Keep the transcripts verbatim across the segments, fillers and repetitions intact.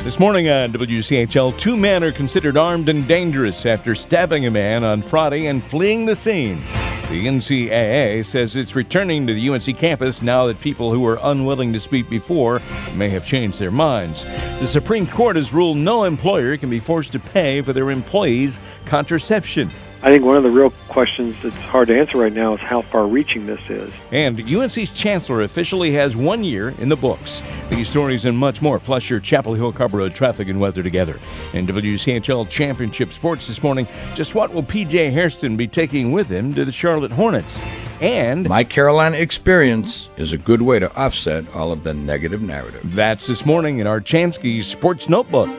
This morning on W C H L, two men are considered armed and dangerous after stabbing a man on Friday and fleeing the scene. The N C double A says it's returning to the U N C campus now that people who were unwilling to speak before may have changed their minds. The Supreme Court has ruled no employer can be forced to pay for their employees' contraception. I think one of the real questions that's hard to answer right now is how far-reaching this is. And U N C's chancellor officially has one year in the books. These stories and much more, plus your Chapel Hill Carver Road traffic and weather together. In W C H L Championship Sports this morning, just what will P J Hairston be taking with him to the Charlotte Hornets? And my Carolina experience is a good way to offset all of the negative narrative. That's this morning in our Chansky Sports Notebook.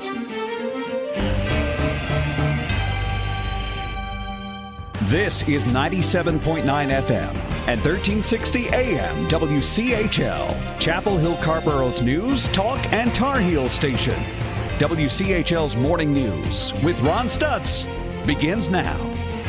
This is ninety-seven point nine F M and thirteen sixty A M W C H L, Chapel Hill Carborough's news, talk, and Tar Heel station. W C H L's Morning News with Ron Stutz begins now.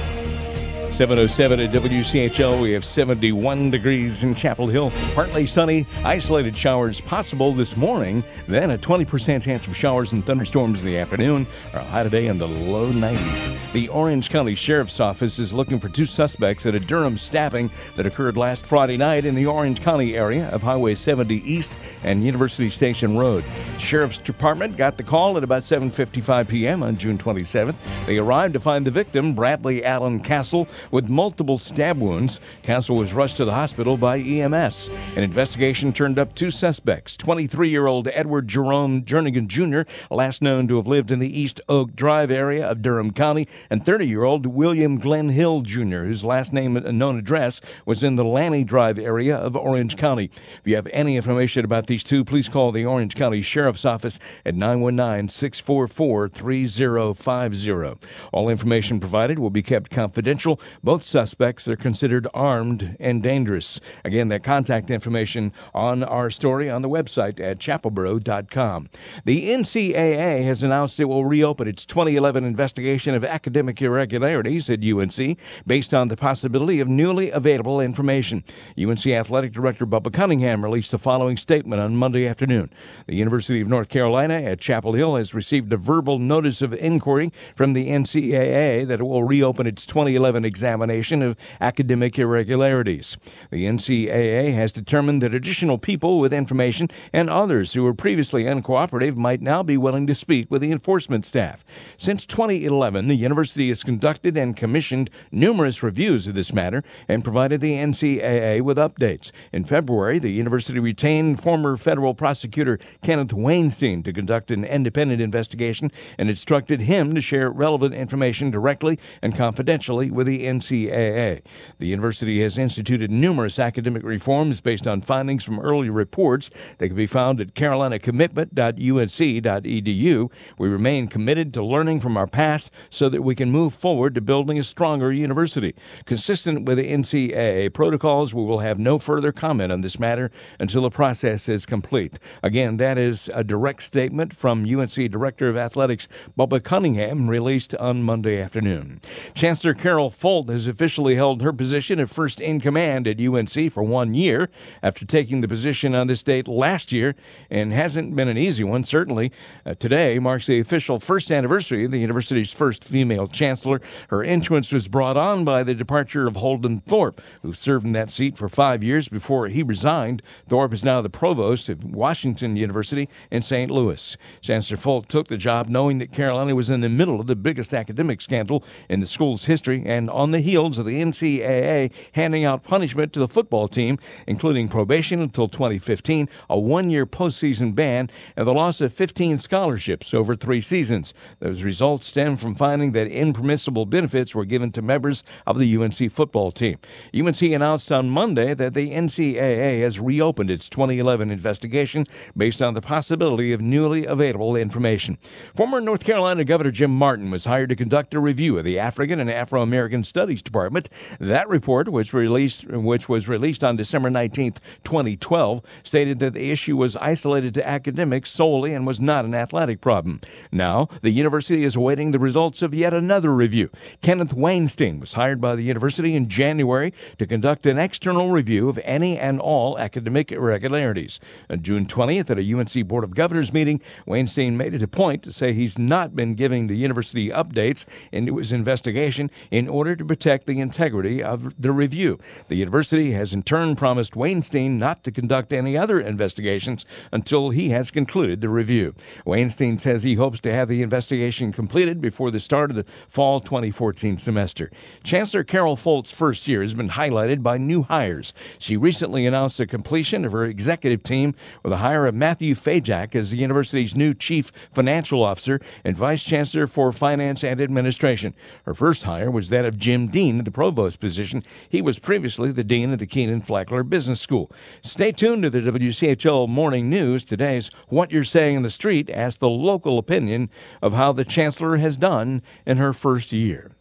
seven oh seven at W C H L. We have seventy-one degrees in Chapel Hill. Partly sunny, isolated showers possible this morning. Then a twenty percent chance of showers and thunderstorms in the afternoon. Our high today in the low nineties. The Orange County Sheriff's Office is looking for two suspects at a Durham stabbing that occurred last Friday night in the Orange County area of Highway seventy East and University Station Road. Sheriff's Department got the call at about seven fifty-five p.m. on June twenty-seventh. They arrived to find the victim, Bradley Allen Castle, with multiple stab wounds. Castle was rushed to the hospital by E M S. An investigation turned up two suspects, twenty-three-year-old Edward Jerome Jernigan Junior, last known to have lived in the East Oak Drive area of Durham County, and thirty-year-old William Glenn Hill Junior, whose last name and known address was in the Lanny Drive area of Orange County. If you have any information about these two, please call the Orange County Sheriff's Office at nine one nine, six four four, three zero five zero. All information provided will be kept confidential. Both suspects are considered armed and dangerous. Again, that contact information on our story on the website at chapelboro dot com. The N C double A has announced it will reopen its twenty eleven investigation of academic irregularities at U N C based on the possibility of newly available information. U N C Athletic Director Bubba Cunningham released the following statement on Monday afternoon. The University of North Carolina at Chapel Hill has received a verbal notice of inquiry from the N C double A that it will reopen its twenty eleven examination of academic irregularities. The N C double A has determined that additional people with information and others who were previously uncooperative might now be willing to speak with the enforcement staff. Since twenty eleven, the university has conducted and commissioned numerous reviews of this matter and provided the N C double A with updates. In February, the university retained former federal prosecutor Kenneth Weinstein to conduct an independent investigation and instructed him to share relevant information directly and confidentially with the N C double A. The university has instituted numerous academic reforms based on findings from earlier reports. They can be found at carolina commitment dot u n c dot e d u. We remain committed to learning from our past so that we can move forward to building a stronger university. Consistent with the N C double A protocols, we will have no further comment on this matter until the process is complete. Again, that is a direct statement from U N C Director of Athletics Bubba Cunningham, released on Monday afternoon. Chancellor Carol Folt has officially held her position of first in command at U N C for one year after taking the position on this date last year, and hasn't been an easy one, certainly. Uh, today marks the official first anniversary of the university's first female chancellor. Her entrance was brought on by the departure of Holden Thorpe, who served in that seat for five years before he resigned. Thorpe is now the provost of Washington University in Saint Louis. Chancellor Folt took the job knowing that Carolina was in the middle of the biggest academic scandal in the school's history and on the heels of the N C double A handing out punishment to the football team, including probation until twenty fifteen, a one-year postseason ban, and the loss of fifteen scholarships over three seasons. Those results stem from finding that impermissible benefits were given to members of the U N C football team. U N C announced on Monday that the N C double A has reopened its twenty eleven investigation based on the possibility of newly available information. Former North Carolina Governor Jim Martin was hired to conduct a review of the African and Afro-American Studies Department. That report, which released which was released on December nineteenth, twenty twelve, stated that the issue was isolated to academics solely and was not an athletic problem. Now, the university is awaiting the results of yet another review. Kenneth Weinstein was hired by the university in January to conduct an external review of any and all academic irregularities. On June twentieth, at a U N C Board Board of Governors meeting, Weinstein made it a point to say he's not been giving the university updates into his investigation in order to protect the integrity of the review. The university has in turn promised Weinstein not to conduct any other investigations until he has concluded the review. Weinstein says he hopes to have the investigation completed before the start of the fall twenty fourteen semester. Chancellor Carol Folt's first year has been highlighted by new hires. She recently announced the completion of her executive team with the hire of Matthew Fajak as the university's new chief financial officer and vice chancellor for finance and administration. Her first hire was that of Jim Dean, the provost position. He was previously the dean of the Keenan Flackler Business School. Stay tuned to the W C H L Morning News. Today's What You're Saying in the Street asks the local opinion of how the chancellor has done in her first year.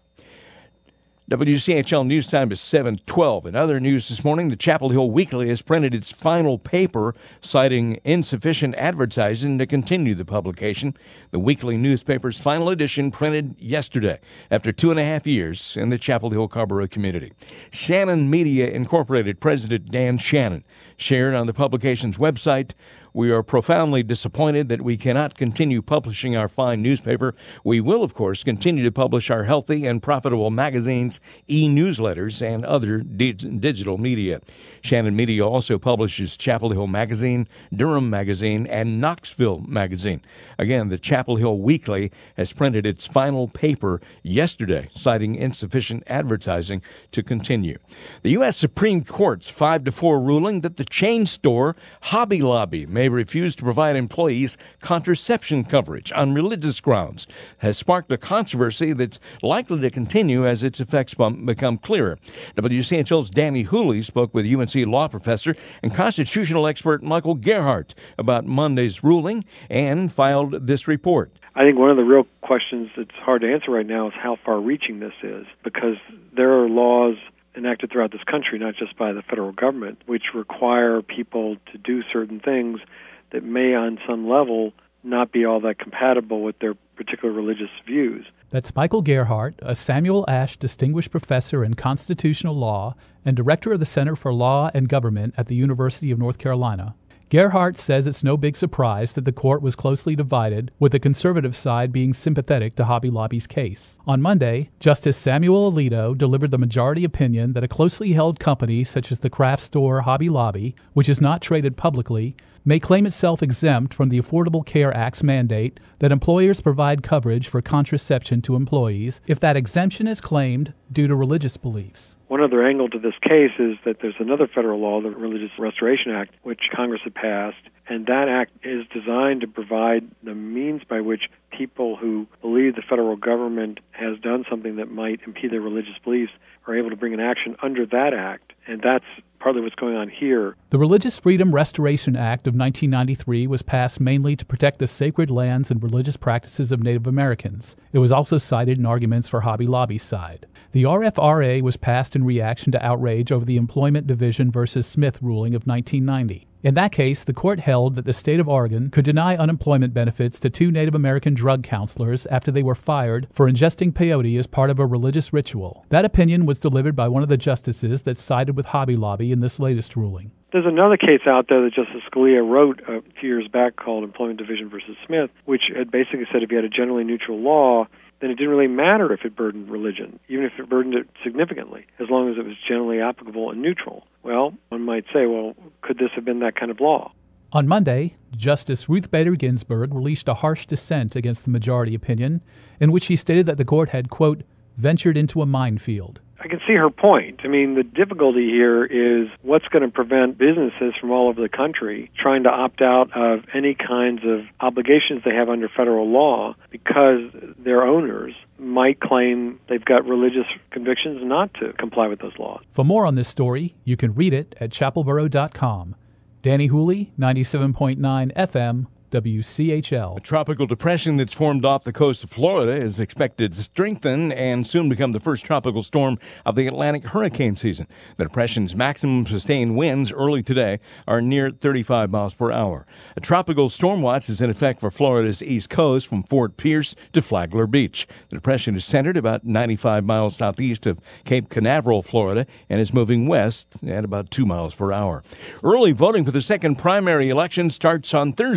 W C H L News Time is seven twelve. In other news this morning, the Chapel Hill Weekly has printed its final paper, citing insufficient advertising to continue the publication. The weekly newspaper's final edition printed yesterday, after two and a half years in the Chapel Hill Carrboro community. Shannon Media Incorporated President Dan Shannon shared on the publication's website, "We are profoundly disappointed that we cannot continue publishing our fine newspaper. We will, of course, continue to publish our healthy and profitable magazines, e-newsletters, and other di- digital media." Shannon Media also publishes Chapel Hill Magazine, Durham Magazine, and Knoxville Magazine. Again, the Chapel Hill Weekly has printed its final paper yesterday, citing insufficient advertising to continue. The U S Supreme Court's five to four ruling that the chain store Hobby Lobby may refuse to provide employees contraception coverage on religious grounds has sparked a controversy that's likely to continue as its effects become clearer. W C H L's Danny Hooley spoke with U N C law professor and constitutional expert Michael Gerhardt about Monday's ruling and filed this report. I think one of the real questions that's hard to answer right now is how far-reaching this is, because there are laws enacted throughout this country, not just by the federal government, which require people to do certain things that may, on some level, not be all that compatible with their particular religious views. That's Michael Gerhardt, a Samuel Ashe Distinguished Professor in Constitutional Law and Director of the Center for Law and Government at the University of North Carolina. Gerhardt says it's no big surprise that the court was closely divided, with the conservative side being sympathetic to Hobby Lobby's case. On Monday, Justice Samuel Alito delivered the majority opinion that a closely held company such as the craft store Hobby Lobby, which is not traded publicly, may claim itself exempt from the Affordable Care Act's mandate that employers provide coverage for contraception to employees if that exemption is claimed due to religious beliefs. One other angle to this case is that there's another federal law, the Religious Restoration Act, which Congress had passed, and that act is designed to provide the means by which people who believe the federal government has done something that might impede their religious beliefs are able to bring an action under that act, and that's partly what's going on here. The Religious Freedom Restoration Act of nineteen ninety-three was passed mainly to protect the sacred lands and religious practices of Native Americans. It was also cited in arguments for Hobby Lobby's side. The R F R A was passed in reaction to outrage over the Employment Division versus Smith ruling of nineteen ninety. In that case, the court held that the state of Oregon could deny unemployment benefits to two Native American drug counselors after they were fired for ingesting peyote as part of a religious ritual. That opinion was delivered by one of the justices that sided with Hobby Lobby in this latest ruling. There's another case out there that Justice Scalia wrote a few years back called Employment Division versus Smith, which had basically said if you had a generally neutral law, then it didn't really matter if it burdened religion, even if it burdened it significantly, as long as it was generally applicable and neutral. Well, one might say, well, could this have been that kind of law? On Monday, Justice Ruth Bader Ginsburg released a harsh dissent against the majority opinion, in which she stated that the court had, quote, ventured into a minefield. I can see her point. I mean, the difficulty here is what's going to prevent businesses from all over the country trying to opt out of any kinds of obligations they have under federal law because their owners might claim they've got religious convictions not to comply with those laws. For more on this story, you can read it at chapelboro dot com. Danny Hooley, ninety-seven point nine F M, W C H L. A tropical depression that's formed off the coast of Florida is expected to strengthen and soon become the first tropical storm of the Atlantic hurricane season. The depression's maximum sustained winds early today are near thirty-five miles per hour. A tropical storm watch is in effect for Florida's east coast from Fort Pierce to Flagler Beach. The depression is centered about ninety-five miles southeast of Cape Canaveral, Florida, and is moving west at about two miles per hour. Early voting for the second primary election starts on Thursday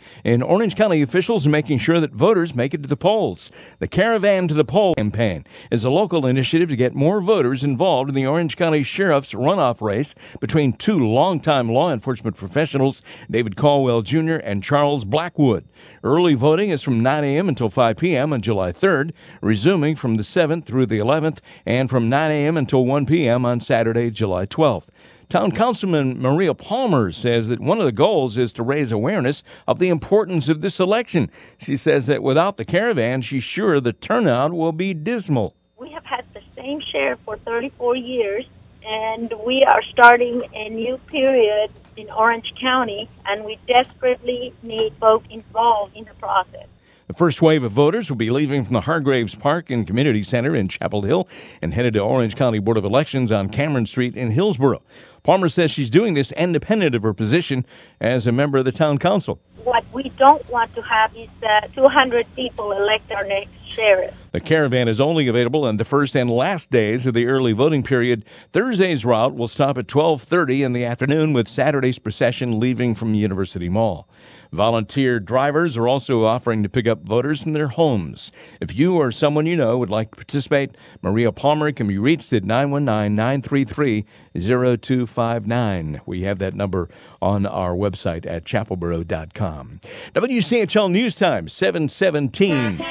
And Orange County officials are making sure that voters make it to the polls. The Caravan to the Poll campaign is a local initiative to get more voters involved in the Orange County Sheriff's runoff race between two longtime law enforcement professionals, David Caldwell Junior and Charles Blackwood. Early voting is from nine a.m. until five p.m. on July third, resuming from the seventh through the eleventh, and from nine a.m. until one p.m. on Saturday, July twelfth. Town Councilman Maria Palmer says that one of the goals is to raise awareness of the importance of this election. She says that without the caravan, she's sure the turnout will be dismal. We have had the same sheriff for thirty-four years, and we are starting a new period in Orange County, and we desperately need folks involved in the process. The first wave of voters will be leaving from the Hargraves Park and Community Center in Chapel Hill and headed to Orange County Board of Elections on Cameron Street in Hillsboro. Palmer says she's doing this independent of her position as a member of the town council. What we don't want to have is that two hundred people elect our next sheriff. The caravan is only available on the first and last days of the early voting period. Thursday's route will stop at twelve thirty in the afternoon, with Saturday's procession leaving from University Mall. Volunteer drivers are also offering to pick up voters from their homes. If you or someone you know would like to participate, Maria Palmer can be reached at nine one nine, nine three three, zero two five nine. We have that number on our website at chapelboro dot com. W C H L News Time, seven seventeen.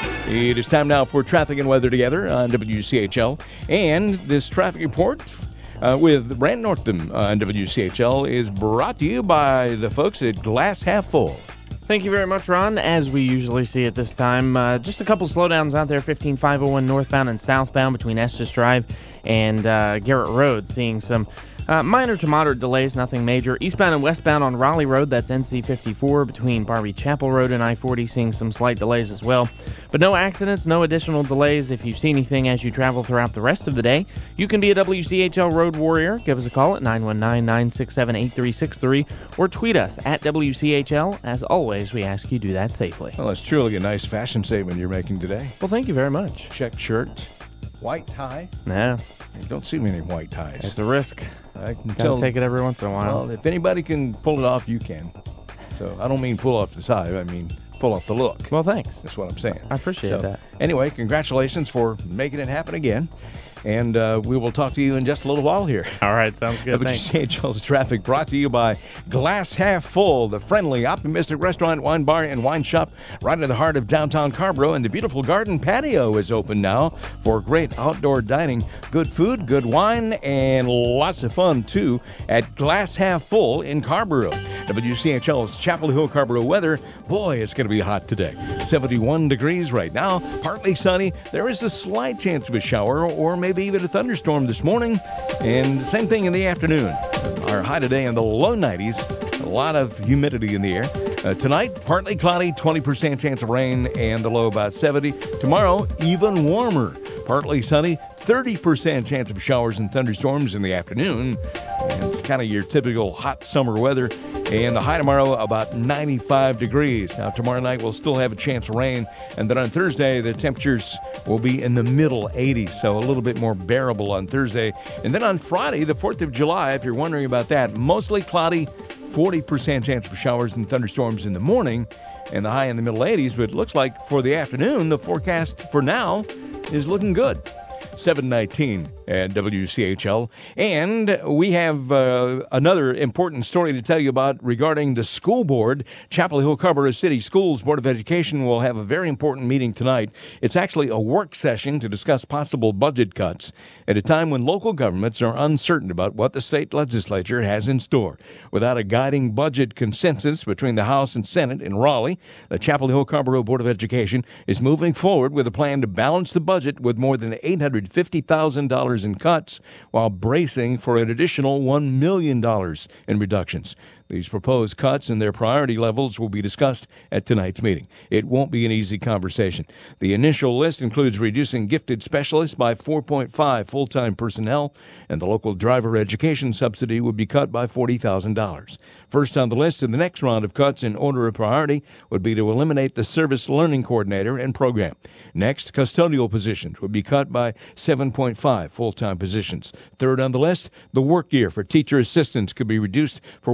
It is time now for traffic and weather together on W C H L. And this traffic report Uh, with Brant Northam on W C H L is brought to you by the folks at Glass Half Full. Thank you very much, Ron. As we usually see at this time, uh, just a couple slowdowns out there, fifteen five oh one northbound and southbound between Estes Drive and uh, Garrett Road, seeing some uh, minor to moderate delays, nothing major. Eastbound and westbound on Raleigh Road, that's N C fifty-four between Barbie Chapel Road and I forty, seeing some slight delays as well. But no accidents, no additional delays. If you see anything as you travel throughout the rest of the day, you can be a W C H L Road Warrior. Give us a call at nine one nine, nine six seven, eight three six three or tweet us at W C H L. As always, we ask you do that safely. Well, it's truly a nice fashion statement you're making today. Well, thank you very much. Check shirt, white tie. Yeah. You don't see many white ties. It's a risk. I can Gotta tell. take it every once in a while. Well, if anybody can pull it off, you can. So I don't mean pull off the tie. I mean pull off the look. Well, thanks. That's what I'm saying. I appreciate so, that. Anyway, congratulations for making it happen again. And uh, we will talk to you in just a little while here. All right, sounds good. W C H L's traffic brought to you by Glass Half Full, the friendly, optimistic restaurant, wine bar, and wine shop right in the heart of downtown Carrboro. And the beautiful garden patio is open now for great outdoor dining, good food, good wine, and lots of fun, too, at Glass Half Full in Carrboro. W C H L's Chapel Hill Carrboro weather. Boy, it's going to be hot today. seventy-one degrees right now, partly sunny. There is a slight chance of a shower or maybe even a thunderstorm this morning, and the same thing in the afternoon. Our high today in the low nineties, a lot of humidity in the air. Uh, tonight, partly cloudy, twenty percent chance of rain, and the low about seventy. Tomorrow, even warmer, partly sunny, thirty percent chance of showers and thunderstorms in the afternoon. And it's kind of your typical hot summer weather. And the high tomorrow, about ninety-five degrees. Now, tomorrow night, we'll still have a chance of rain. And then on Thursday, the temperatures will be in the middle eighties, so a little bit more bearable on Thursday. And then on Friday, the fourth of July, if you're wondering about that, mostly cloudy, forty percent chance of showers and thunderstorms in the morning, and the high in the middle eighties. But it looks like for the afternoon, the forecast for now is looking good. seven nineteen at W C H L. And we have uh, another important story to tell you about regarding the school board. Chapel Hill Carrboro City Schools Board of Education will have a very important meeting tonight. It's actually a work session to discuss possible budget cuts at a time when local governments are uncertain about what the state legislature has in store. Without a guiding budget consensus between the House and Senate in Raleigh, the Chapel Hill Carrboro Board of Education is moving forward with a plan to balance the budget with more than eight hundred fifty thousand dollars in cuts while bracing for an additional one million dollars in reductions. These proposed cuts and their priority levels will be discussed at tonight's meeting. It won't be an easy conversation. The initial list includes reducing gifted specialists by four point five full-time personnel, and the local driver education subsidy would be cut by forty thousand dollars. First on the list in the next round of cuts in order of priority would be to eliminate the service learning coordinator and program. Next, custodial positions would be cut by seven point five full-time positions. Third on the list, the work year for teacher assistants could be reduced for one hundred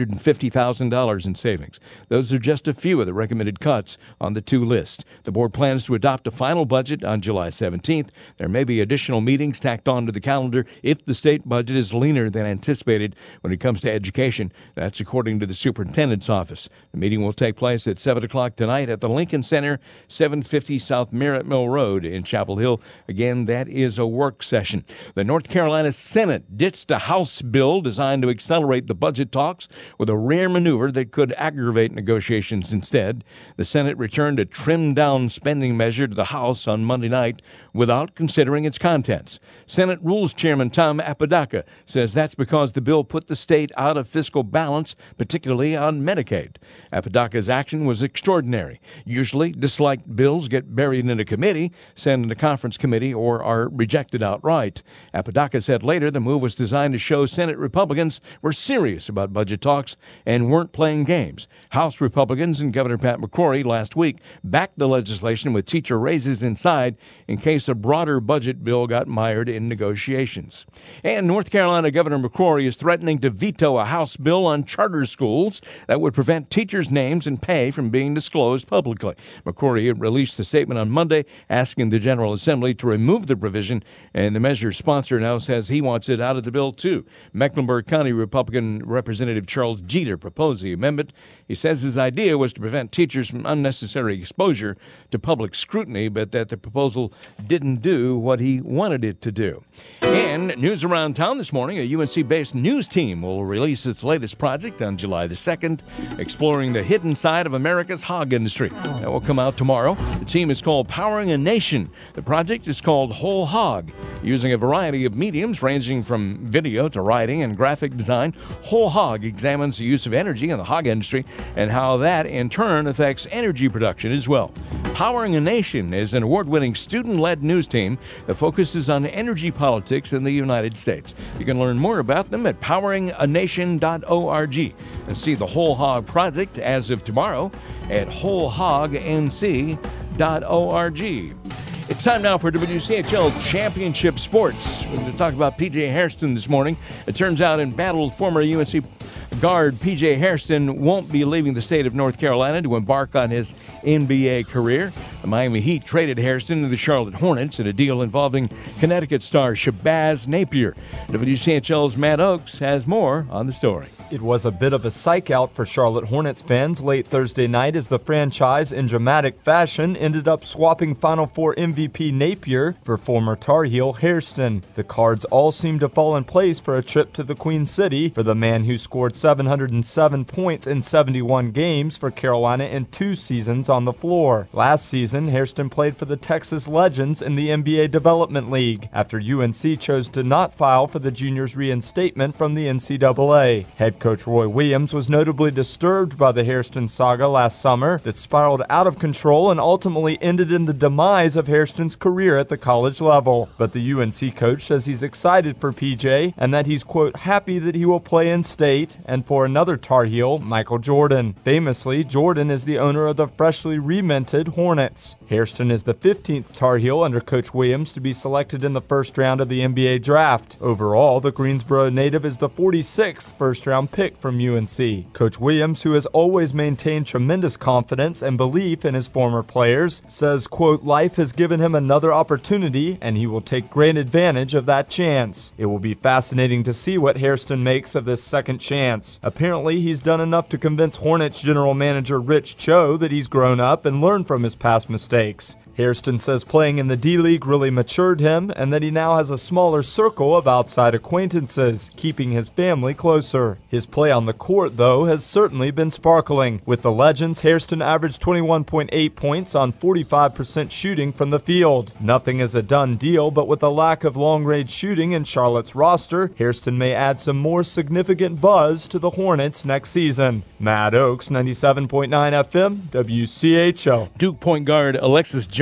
hundred fifty thousand dollars in savings. Those are just a few of the recommended cuts on the two lists. The board plans to adopt a final budget on July seventeenth. There may be additional meetings tacked on to the calendar if the state budget is leaner than anticipated when it comes to education. That's according to the superintendent's office. The meeting will take place at seven o'clock tonight at the Lincoln Center, seven fifty South Merritt Mill Road in Chapel Hill. Again, that is a work session. The North Carolina Senate ditched a House bill designed to accelerate the budget talks with a rare maneuver that could aggravate negotiations instead. The Senate returned a trimmed-down spending measure to the House on Monday night without considering its contents. Senate Rules Chairman Tom Apodaca says that's because the bill put the state out of fiscal balance, particularly on Medicaid. Apodaca's action was extraordinary. Usually, disliked bills get buried in a committee, sent to the conference committee, or are rejected outright. Apodaca said later the move was designed to show Senate Republicans were serious about budget talks and weren't playing games. House Republicans and Governor Pat McCrory last week backed the legislation with teacher raises inside in case a broader budget bill got mired in negotiations. And North Carolina Governor McCrory is threatening to veto a House bill on charter schools that would prevent teachers' names and pay from being disclosed publicly. McCrory released a statement on Monday asking the General Assembly to remove the provision, and the measure's sponsor now says he wants it out of the bill too. Mecklenburg County Republican Representative Charles Jeter proposed the amendment. He says his idea was to prevent teachers from unnecessary exposure to public scrutiny, but that the proposal didn't do what he wanted it to do. And news around town this morning, a U N C-based news team will release its latest project on July the second, exploring the hidden side of America's hog industry. That will come out tomorrow. The team is called Powering a Nation. The project is called Whole Hog. Using a variety of mediums ranging from video to writing and graphic design, Whole Hog examines the use of energy in the hog industry and how that, in turn, affects energy production as well. Powering a Nation is an award-winning student-led news team that focuses on energy politics in the United States. You can learn more about them at powering a nation dot org and see the Whole Hog project as of tomorrow at whole hog n c dot org. It's time now for W C H L Championship Sports. We're going to talk about P J Hairston this morning. It turns out embattled former U N C guard P J Hairston won't be leaving the state of North Carolina to embark on his N B A career. The Miami Heat traded Hairston to the Charlotte Hornets in a deal involving Connecticut star Shabazz Napier. W C H L's Matt Oakes has more on the story. It was a bit of a psych out for Charlotte Hornets fans late Thursday night as the franchise, in dramatic fashion, ended up swapping Final Four M V P Napier for former Tar Heel Hairston. The cards all seemed to fall in place for a trip to the Queen City for the man who scored seven hundred seven points in seventy-one games for Carolina in two seasons on the floor. Last season, Hairston played for the Texas Legends in the N B A Development League after U N C chose to not file for the junior's reinstatement from the N C double A. Head coach Roy Williams was notably disturbed by the Hairston saga last summer that spiraled out of control and ultimately ended in the demise of Hairston's career at the college level. But the U N C coach says he's excited for P J and that he's, quote, happy that he will play in state and for another Tar Heel, Michael Jordan. Famously, Jordan is the owner of the freshly reminted Hornets. Hairston is the fifteenth Tar Heel under Coach Williams to be selected in the first round of the N B A draft. Overall, the Greensboro native is the forty-sixth first-round pick from U N C. Coach Williams, who has always maintained tremendous confidence and belief in his former players, says, quote, life has given him another opportunity and he will take great advantage of that chance. It will be fascinating to see what Hairston makes of this second chance. Apparently, he's done enough to convince Hornets general manager Rich Cho that he's grown up and learned from his past mistakes. Hairston says playing in the D-League really matured him and that he now has a smaller circle of outside acquaintances, keeping his family closer. His play on the court, though, has certainly been sparkling. With the Legends, Hairston averaged twenty-one point eight points on forty-five percent shooting from the field. Nothing is a done deal, but with a lack of long-range shooting in Charlotte's roster, Hairston may add some more significant buzz to the Hornets next season. Matt Oakes, ninety-seven point nine F M, W C H L. Duke point guard Alexis Jones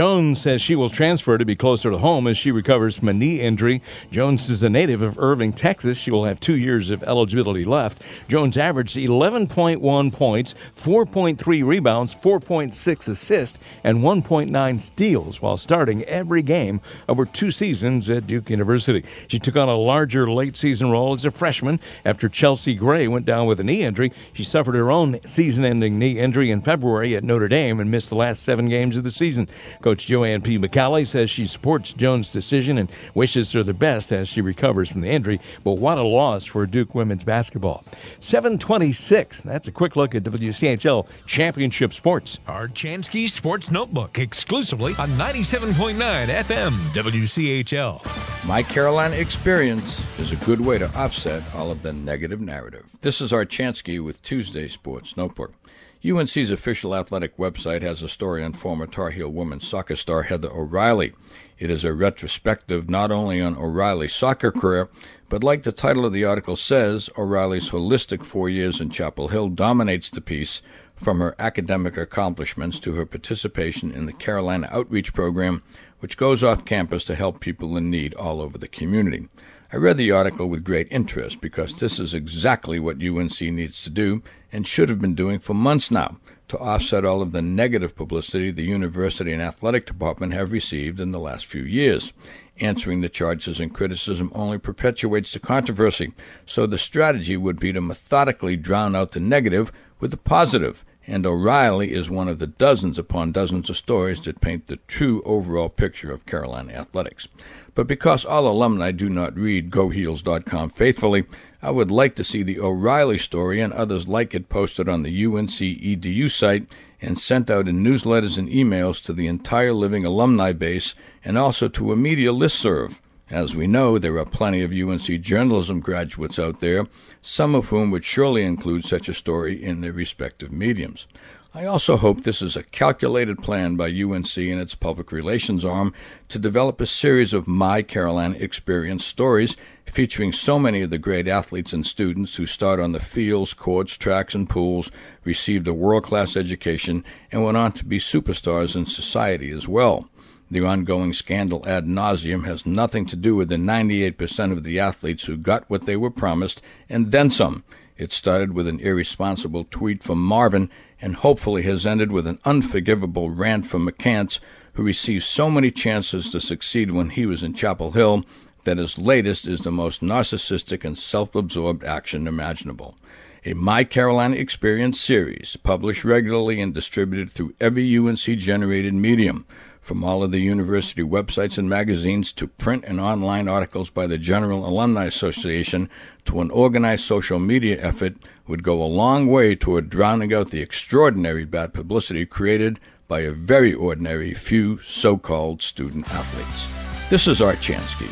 Jones says she will transfer to be closer to home as she recovers from a knee injury. Jones is a native of Irving, Texas. She will have two years of eligibility left. Jones averaged eleven point one points, four point three rebounds, four point six assists, and one point nine steals while starting every game over two seasons at Duke University. She took on a larger late-season role as a freshman after Chelsea Gray went down with a knee injury. She suffered her own season-ending knee injury in February at Notre Dame and missed the last seven games of the season. Coach Joanne P. McCallie says she supports Jones' decision and wishes her the best as she recovers from the injury. But what a loss for Duke women's basketball. seven twenty-six. That's a quick look at W C H L Championship Sports. Our Chansky Sports Notebook exclusively on ninety-seven point nine F M W C H L. My Carolina experience is a good way to offset all of the negative narrative. This is our Chansky with Tuesday Sports Notebook. U N C's official athletic website has a story on former Tar Heel women's soccer star Heather O'Reilly. It is a retrospective not only on O'Reilly's soccer career, but like the title of the article says, O'Reilly's holistic four years in Chapel Hill dominates the piece, from her academic accomplishments to her participation in the Carolina Outreach Program, which goes off campus to help people in need all over the community. I read the article with great interest because this is exactly what U N C needs to do and should have been doing for months now to offset all of the negative publicity the university and athletic department have received in the last few years. Answering the charges and criticism only perpetuates the controversy, so the strategy would be to methodically drown out the negative with the positive, and O'Reilly is one of the dozens upon dozens of stories that paint the true overall picture of Carolina athletics. But because all alumni do not read Go Heels dot com faithfully, I would like to see the O'Reilly story and others like it posted on the U N C E D U site and sent out in newsletters and emails to the entire living alumni base and also to a media listserv. As we know, there are plenty of U N C journalism graduates out there, some of whom would surely include such a story in their respective mediums. I also hope this is a calculated plan by U N C and its public relations arm to develop a series of My Carolina Experience stories featuring so many of the great athletes and students who start on the fields, courts, tracks, and pools, received a world-class education, and went on to be superstars in society as well. The ongoing scandal ad nauseum has nothing to do with the ninety-eight percent of the athletes who got what they were promised, and then some. It started with an irresponsible tweet from Marvin, and hopefully has ended with an unforgivable rant from McCants, who received so many chances to succeed when he was in Chapel Hill that his latest is the most narcissistic and self-absorbed action imaginable. A My Carolina Experience series, published regularly and distributed through every U N C-generated medium, from all of the university websites and magazines to print and online articles by the General Alumni Association to an organized social media effort, would go a long way toward drowning out the extraordinary bad publicity created by a very ordinary few so-called student athletes. This is Art Chansky.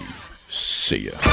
See ya.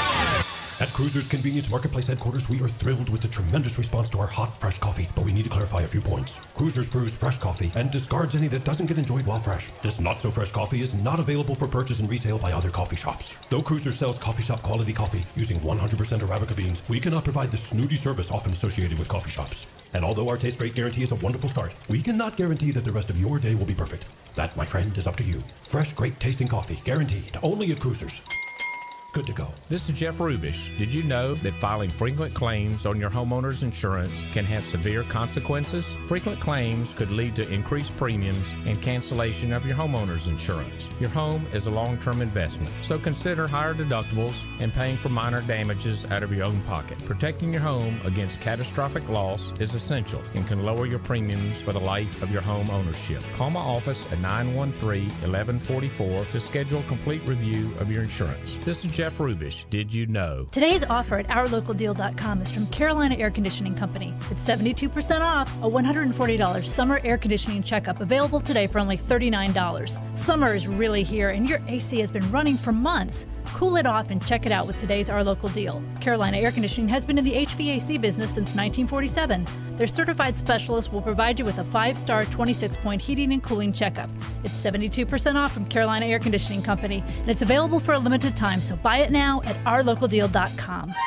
At Cruiser's Convenience Marketplace headquarters, we are thrilled with the tremendous response to our hot, fresh coffee, but we need to clarify a few points. Cruiser's brews fresh coffee and discards any that doesn't get enjoyed while fresh. This not-so-fresh coffee is not available for purchase and resale by other coffee shops. Though Cruiser sells coffee shop quality coffee using one hundred percent Arabica beans, we cannot provide the snooty service often associated with coffee shops. And although our Taste Great guarantee is a wonderful start, we cannot guarantee that the rest of your day will be perfect. That, my friend, is up to you. Fresh, great tasting coffee, guaranteed, only at Cruiser's. Good to go. This is Jeff Rubish. Did you know that filing frequent claims on your homeowner's insurance can have severe consequences? Frequent claims could lead to increased premiums and cancellation of your homeowner's insurance. Your home is a long-term investment, so consider higher deductibles and paying for minor damages out of your own pocket. Protecting your home against catastrophic loss is essential and can lower your premiums for the life of your home ownership. Call my office at nine one three, one one four four to schedule a complete review of your insurance. This is Jeff Jeff Rubish. Did you know? Today's offer at our local deal dot com is from Carolina Air Conditioning Company. It's seventy-two percent off a one hundred forty dollars summer air conditioning checkup available today for only thirty-nine dollars. Summer is really here and your A C has been running for months. Cool it off and check it out with today's Our Local Deal. Carolina Air Conditioning has been in the H V A C business since nineteen forty-seven. Their certified specialist will provide you with a five-star twenty-six point heating and cooling checkup. It's seventy-two percent off from Carolina Air Conditioning Company, and it's available for a limited time, so buy it now at our local deal dot com.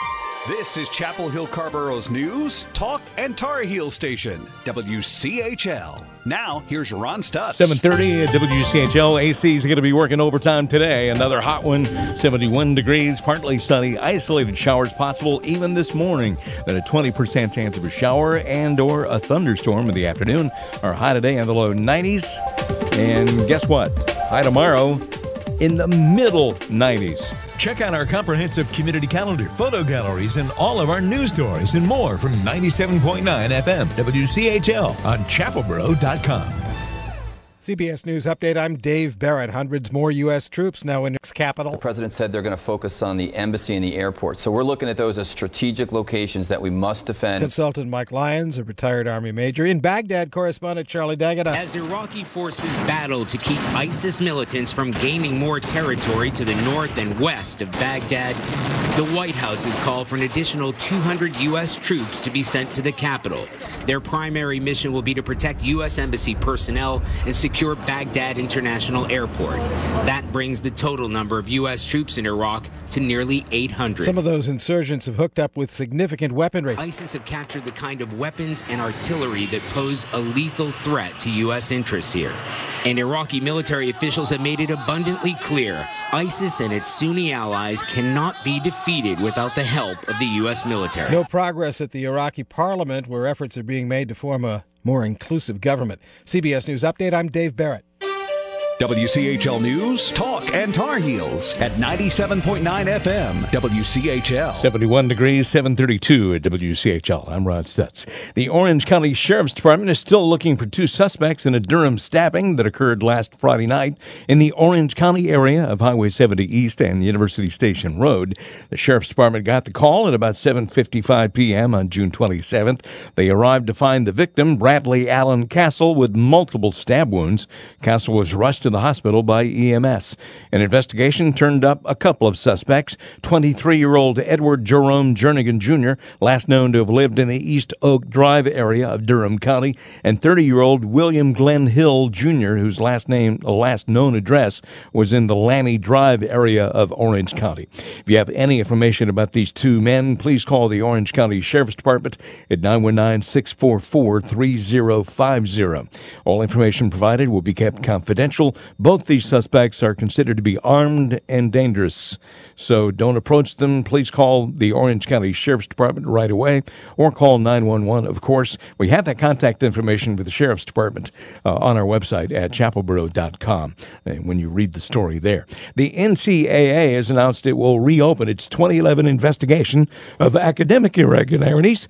This is Chapel Hill Carborough's news, talk, and Tar Heel station, W C H L. Now, here's Ron Stutz. seven thirty at W C H L. A C is going to be working overtime today. Another hot one, seventy-one degrees, partly sunny, isolated showers possible even this morning. Then a twenty percent chance of a shower and or a thunderstorm in the afternoon. Our high today in the low nineties. And guess what? High tomorrow in the middle nineties. Check out our comprehensive community calendar, photo galleries, and all of our news stories and more from ninety-seven point nine F M W C H L on chapel boro dot com. C B S News Update, I'm Dave Barrett. Hundreds more U S troops now in its capital. The president said they're going to focus on the embassy and the airport. So we're looking at those as strategic locations that we must defend. Consultant Mike Lyons, a retired Army major. In Baghdad, correspondent Charlie Daggett. As Iraqi forces battle to keep ISIS militants from gaining more territory to the north and west of Baghdad, the White House has called for an additional two hundred U S troops to be sent to the capital. Their primary mission will be to protect U S embassy personnel and secure Baghdad International Airport. That brings the total number of U S troops in Iraq to nearly eight hundred. Some of those insurgents have hooked up with significant weaponry. ISIS have captured the kind of weapons and artillery that pose a lethal threat to U S interests here. And Iraqi military officials have made it abundantly clear ISIS and its Sunni allies cannot be defeated without the help of the U S military. No progress at the Iraqi parliament, where efforts are being made to form a more inclusive government. C B S News Update, I'm Dave Barrett. W C H L News, talk, and Tar Heels at ninety-seven point nine F M, W C H L. seventy-one degrees, seven thirty-two at W C H L. I'm Ron Stutz. The Orange County Sheriff's Department is still looking for two suspects in a Durham stabbing that occurred last Friday night in the Orange County area of Highway seventy East and University Station Road. The Sheriff's Department got the call at about seven fifty-five p.m. on June twenty-seventh. They arrived to find the victim, Bradley Allen Castle, with multiple stab wounds. Castle was rushed to the hospital by E M S. An investigation turned up a couple of suspects. twenty-three-year-old Edward Jerome Jernigan Junior, last known to have lived in the East Oak Drive area of Durham County, and thirty-year-old William Glenn Hill Junior, whose last name, last known address was in the Lanny Drive area of Orange County. If you have any information about these two men, please call the Orange County Sheriff's Department at nine one nine, six four four, three zero five zero. All information provided will be kept confidential. Both these suspects are considered to be armed and dangerous, so don't approach them. Please call the Orange County Sheriff's Department right away, or call nine one one, of course. We have that contact information with the Sheriff's Department uh, on our website at chapel boro dot com when you read the story there. The N C double A has announced it will reopen its twenty eleven investigation of academic irregularities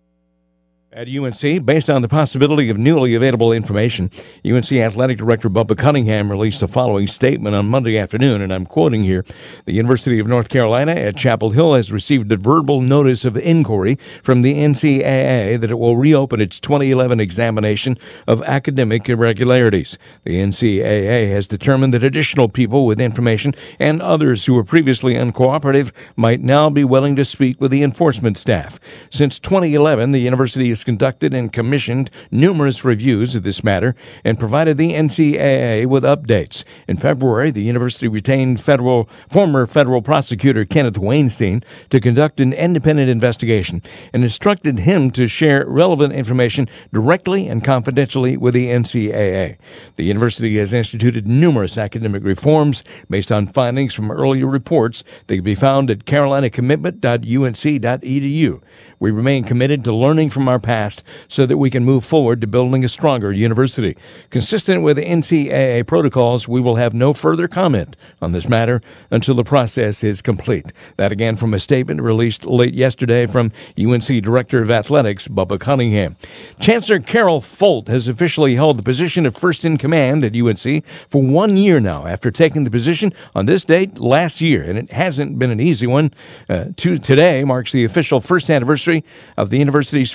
at U N C, based on the possibility of newly available information. U N C Athletic Director Bubba Cunningham released the following statement on Monday afternoon, and I'm quoting here. The University of North Carolina at Chapel Hill has received a verbal notice of inquiry from the N C double A that it will reopen its twenty eleven examination of academic irregularities. The N C double A has determined that additional people with information and others who were previously uncooperative might now be willing to speak with the enforcement staff. Since twenty eleven, the university has conducted and commissioned numerous reviews of this matter and provided the N C double A with updates. In February, the university retained federal former federal prosecutor Kenneth Weinstein to conduct an independent investigation and instructed him to share relevant information directly and confidentially with the N C double A. The university has instituted numerous academic reforms based on findings from earlier reports that can be found at carolina commitment dot u n c dot e d u. We remain committed to learning from our past so that we can move forward to building a stronger university. Consistent with the N C double A protocols, we will have no further comment on this matter until the process is complete. That again from a statement released late yesterday from U N C Director of Athletics, Bubba Cunningham. Chancellor Carol Folt has officially held the position of first in command at U N C for one year now after taking the position on this date last year, and it hasn't been an easy one. Uh, to, today marks the official first anniversary of the university's first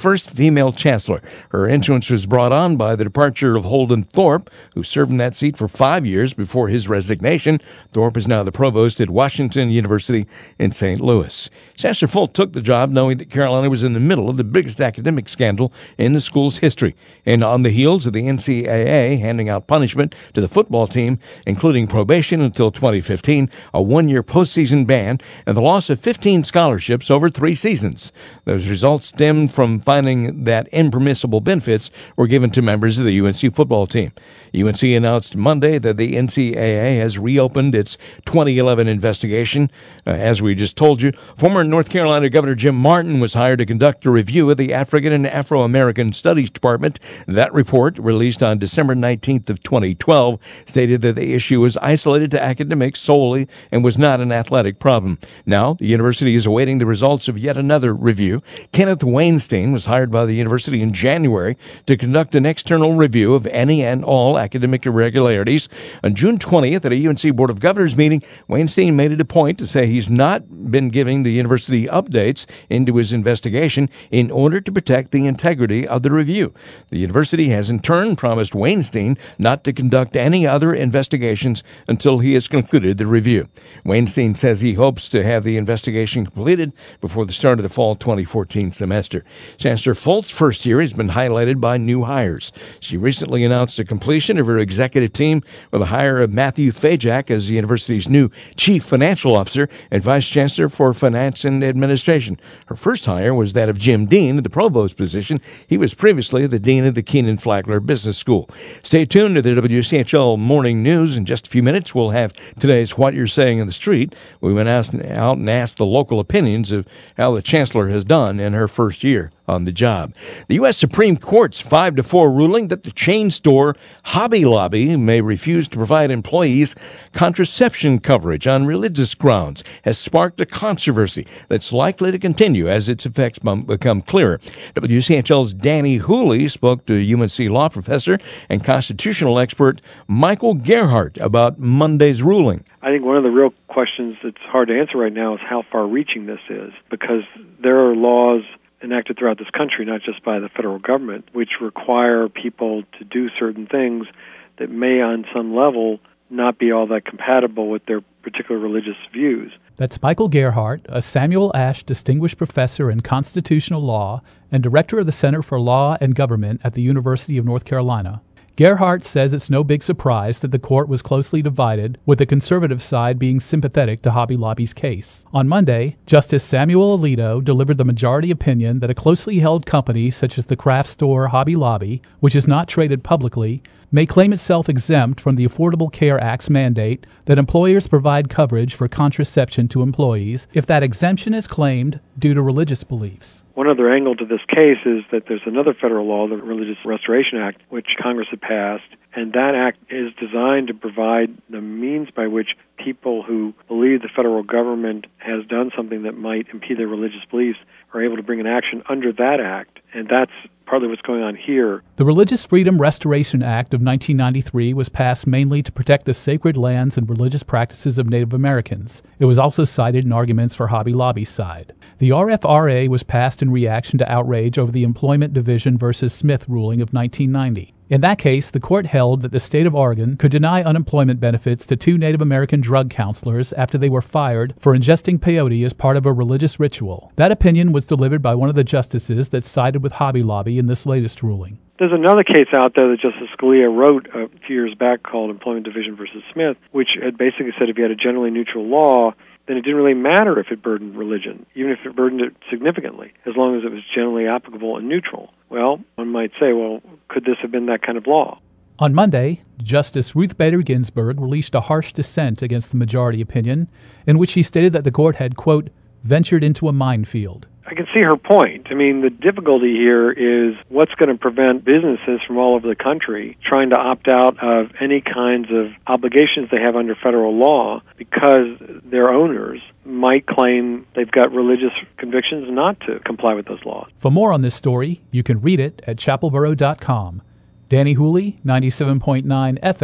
female chancellor. Her entrance was brought on by the departure of Holden Thorpe, who served in that seat for five years before his resignation. Thorpe is now the provost at Washington University in Saint Louis. Chancellor Folt took the job knowing that Carolina was in the middle of the biggest academic scandal in the school's history, and on the heels of the N C double A handing out punishment to the football team, including probation until twenty fifteen, a one-year postseason ban, and the loss of fifteen scholarships over three seasons. Those results stemmed from finding that impermissible benefits were given to members of the U N C football team. U N C announced Monday that the N C double A has reopened its twenty eleven investigation. Uh, as we just told you, former North Carolina Governor Jim Martin was hired to conduct a review of the African and Afro-American Studies Department. That report, released on December nineteenth of twenty twelve, stated that the issue was isolated to academics solely and was not an athletic problem. Now, the university is awaiting the results of yet another review. Kenneth Weinstein was hired by the university in January to conduct an external review of any and all academic irregularities. On June twentieth, at a U N C Board of Governors meeting, Weinstein made it a point to say he's not been giving the university updates into his investigation in order to protect the integrity of the review. The university has in turn promised Weinstein not to conduct any other investigations until he has concluded the review. Weinstein says he hopes to have the investigation completed before the start of the fall twenty fourteen semester. Chancellor Folt's first year has been highlighted by new hires. She recently announced the completion of her executive team with the hire of Matthew Fajak as the university's new chief financial officer and vice chancellor for finance and administration. Her first hire was that of Jim Dean at the provost position. He was previously the dean of the Keenan Flagler Business School. Stay tuned to the W C H L Morning News. In just a few minutes, we'll have today's What You're Saying in the Street. We went out and asked the local opinions of how the chancellor has done in her first year on the job. The U S Supreme Court's five to four ruling that the chain store Hobby Lobby may refuse to provide employees contraception coverage on religious grounds has sparked a controversy that's likely to continue as its effects become clearer. W C H L's Danny Hooley spoke to U N C law professor and constitutional expert Michael Gerhardt about Monday's ruling. I think one of the real questions that's hard to answer right now is how far-reaching this is, because there are laws enacted throughout this country, not just by the federal government, which require people to do certain things that may, on some level, not be all that compatible with their particular religious views. That's Michael Gerhardt, a Samuel Ashe Distinguished Professor in Constitutional Law and Director of the Center for Law and Government at the University of North Carolina. Gerhardt says it's no big surprise that the court was closely divided, with the conservative side being sympathetic to Hobby Lobby's case. On Monday, Justice Samuel Alito delivered the majority opinion that a closely held company such as the craft store Hobby Lobby, which is not traded publicly, may claim itself exempt from the Affordable Care Act's mandate that employers provide coverage for contraception to employees if that exemption is claimed due to religious beliefs. One other angle to this case is that there's another federal law, the Religious Restoration Act, which Congress had passed, and that act is designed to provide the means by which people who believe the federal government has done something that might impede their religious beliefs are able to bring an action under that act, and that's partly what's going on here. The Religious Freedom Restoration Act of nineteen ninety-three was passed mainly to protect the sacred lands and religious practices of Native Americans. It was also cited in arguments for Hobby Lobby's side. The R F R A was passed in reaction to outrage over the Employment Division versus Smith ruling of nineteen ninety. In that case, the court held that the state of Oregon could deny unemployment benefits to two Native American drug counselors after they were fired for ingesting peyote as part of a religious ritual. That opinion was delivered by one of the justices that sided with Hobby Lobby in this latest ruling. There's another case out there that Justice Scalia wrote a few years back called Employment Division versus Smith, which had basically said if you had a generally neutral law, then it didn't really matter if it burdened religion, even if it burdened it significantly, as long as it was generally applicable and neutral. Well, one might say, well, could this have been that kind of law? On Monday, Justice Ruth Bader Ginsburg released a harsh dissent against the majority opinion, in which she stated that the court had, quote, ventured into a minefield. I can see her point. I mean, the difficulty here is what's going to prevent businesses from all over the country trying to opt out of any kinds of obligations they have under federal law because their owners might claim they've got religious convictions not to comply with those laws. For more on this story, you can read it at chapel borough dot com. Danny Hooley, ninety-seven point nine F M,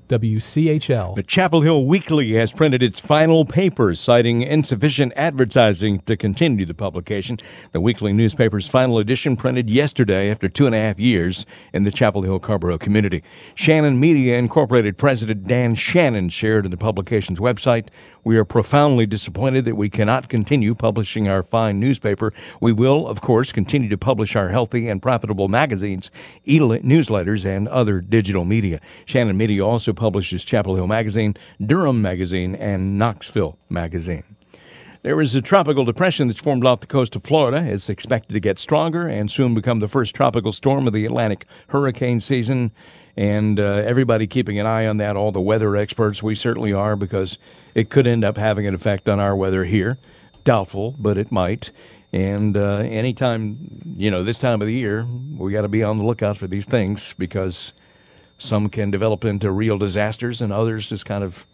W C H L. The Chapel Hill Weekly has printed its final paper, citing insufficient advertising to continue the publication. The weekly newspaper's final edition printed yesterday after two and a half years in the Chapel Hill Carrboro community. Shannon Media Incorporated President Dan Shannon shared in the publication's website, "We are profoundly disappointed that we cannot continue publishing our fine newspaper. We will, of course, continue to publish our healthy and profitable magazines, e-newsletters, and other digital media." Shannon Media also publishes Chapel Hill Magazine, Durham Magazine, and Knoxville Magazine. There is a tropical depression that's formed off the coast of Florida. It's expected to get stronger and soon become the first tropical storm of the Atlantic hurricane season. And uh, everybody keeping an eye on that, all the weather experts, we certainly are, because it could end up having an effect on our weather here. Doubtful, but it might. And uh, anytime, you know, this time of the year, we got to be on the lookout for these things, because some can develop into real disasters and others just kind of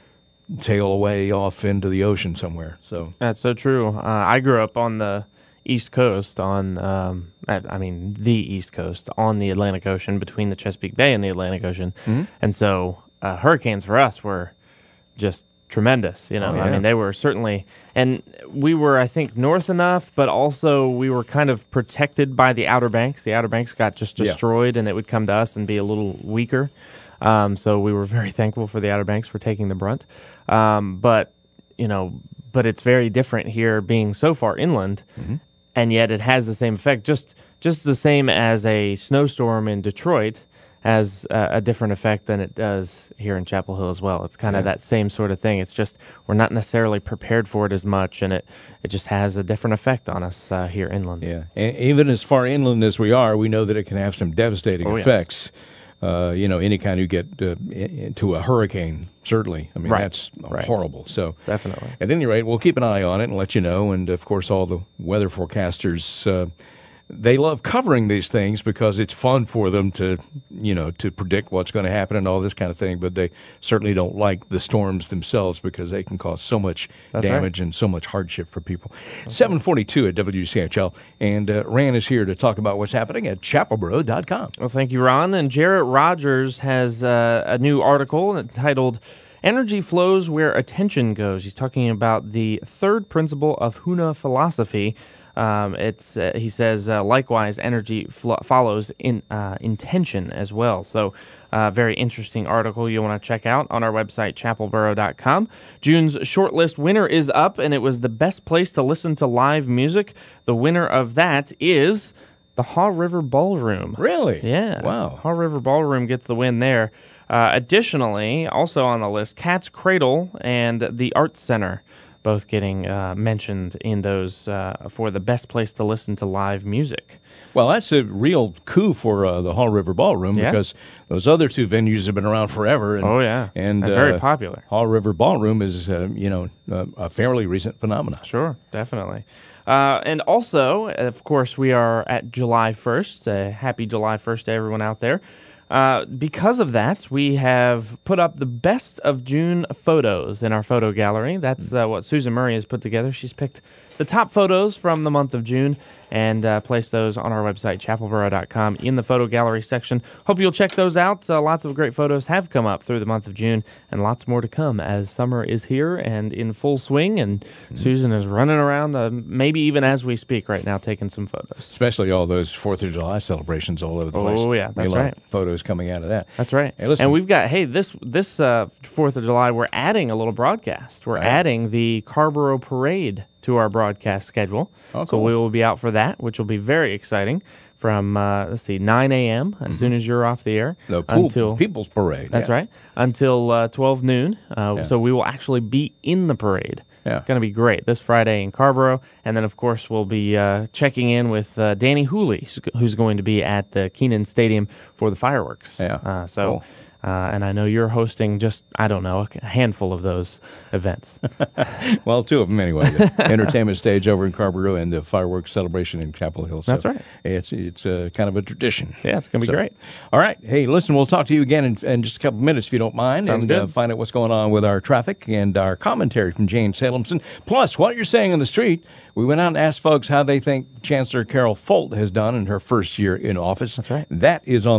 tail away off into the ocean somewhere. So that's so true. Uh, I grew up on the East Coast, on um, I mean the East Coast, on the Atlantic Ocean, between the Chesapeake Bay and the Atlantic Ocean, mm-hmm. and so uh, hurricanes for us were just tremendous. You know, oh, yeah. I mean, they were certainly, and we were, I think, north enough, but also we were kind of protected by the Outer Banks. The Outer Banks got just destroyed, yeah. and it would come to us and be a little weaker. Um, so we were very thankful for the Outer Banks for taking the brunt. Um, but you know, but it's very different here, being so far inland, mm-hmm. and yet it has the same effect, just just the same as a snowstorm in Detroit. Has uh, a different effect than it does here in Chapel Hill as well. It's kind of yeah. that same sort of thing. It's just we're not necessarily prepared for it as much, and it, it just has a different effect on us uh, here inland. Yeah, and even as far inland as we are, we know that it can have some devastating oh, effects. Yes. Uh, you know, any kind you get uh, into a hurricane, certainly. I mean, right. that's right. horrible. So definitely. At any rate, we'll keep an eye on it and let you know. And, of course, all the weather forecasters, uh, they love covering these things because it's fun for them to, you know, to predict what's going to happen and all this kind of thing. But they certainly don't like the storms themselves because they can cause so much That's damage right. and so much hardship for people. seven forty-two at W C H L. And uh, Ran is here to talk about what's happening at chapel boro dot com. Well, thank you, Ron. And Jarrett Rogers has uh, a new article entitled "Energy Flows Where Attention Goes." He's talking about the third principle of Huna philosophy. Um, it's uh, he says uh, likewise energy fl- follows in uh, intention as well. So uh, very interesting article you'll want to check out on our website chapel boro dot com. June's shortlist winner is up, and it was the best place to listen to live music. The winner of that is the Haw River Ballroom. Really? Yeah. Wow. Haw River Ballroom gets the win there. Uh, additionally, also on the list, Cat's Cradle and the Arts Center, both getting uh, mentioned in those uh, for the best place to listen to live music. Well, that's a real coup for uh, the Haw River Ballroom yeah. because those other two venues have been around forever. And, oh, yeah. And uh, very uh, popular. Haw River Ballroom is, uh, you know, uh, a fairly recent phenomenon. Sure, definitely. Uh, and also, of course, we are at July first. Uh, happy July first to everyone out there. Uh, because of that, we have put up the best of June photos in our photo gallery. That's uh, what Susan Murray has put together. She's picked the top photos from the month of June and uh, placed those on our website, chapel boro dot com, in the photo gallery section. Hope you'll check those out. Uh, lots of great photos have come up through the month of June, and lots more to come as summer is here and in full swing, and mm-hmm. Susan is running around, uh, maybe even as we speak right now, taking some photos. Especially all those fourth of July celebrations all over the place. Oh, yeah, that's right. Photos coming out of that. That's right. Hey, listen. And we've got, hey, this this uh, fourth of July, we're adding a little broadcast. We're right. adding the Carrboro Parade to our broadcast schedule. Oh, cool. So we will be out for that, which will be very exciting, from, uh, let's see, nine a.m. as mm-hmm. soon as you're off the air. The pool, until People's Parade. That's yeah. right. Until uh, twelve noon. Uh, yeah. So we will actually be in the parade. Yeah. Going to be great this Friday in Carrboro. And then, of course, we'll be uh, checking in with uh, Danny Hooley, who's going to be at the Keenan Stadium for the fireworks. Yeah. Uh, so... Cool. Uh, and I know you're hosting just, I don't know, a handful of those events. Well, two of them anyway. The entertainment stage over in Carrboro and the fireworks celebration in Chapel Hill. So That's right. It's it's uh, kind of a tradition. Yeah, it's going to be so, great. All right. Hey, listen, we'll talk to you again in, in just a couple of minutes if you don't mind. Sounds and good. Uh, find out what's going on with our traffic and our commentary from Jane Salemson. Plus, what you're saying on the street. We went out and asked folks how they think Chancellor Carol Folt has done in her first year in office. That's right. That is on the way.